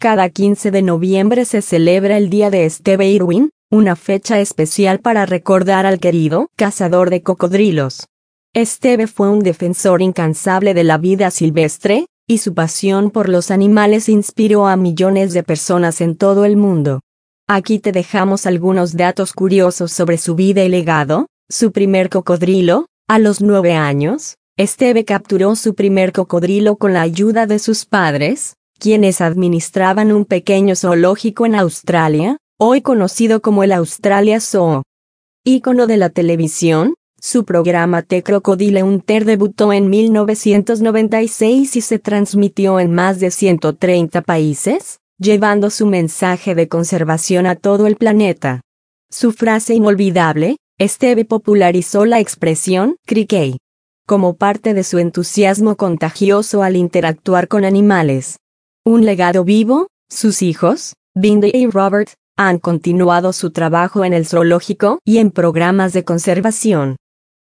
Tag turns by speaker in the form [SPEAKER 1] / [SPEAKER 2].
[SPEAKER 1] Cada 15 de noviembre se celebra el Día de Steve Irwin, una fecha especial para recordar al querido cazador de cocodrilos. Steve fue un defensor incansable de la vida silvestre, y su pasión por los animales inspiró a millones de personas en todo el mundo. Aquí te dejamos algunos datos curiosos sobre su vida y legado. Su primer cocodrilo. A los 9 años, Steve capturó su primer cocodrilo con la ayuda de sus padres, quienes administraban un pequeño zoológico en Australia, hoy conocido como el Australia Zoo. Ícono de la televisión, su programa The Crocodile Hunter debutó en 1996 y se transmitió en más de 130 países, llevando su mensaje de conservación a todo el planeta. Su frase inolvidable, Steve popularizó la expresión "crickey" como parte de su entusiasmo contagioso al interactuar con animales. Un legado vivo, sus hijos, Bindi y Robert, han continuado su trabajo en el zoológico y en programas de conservación.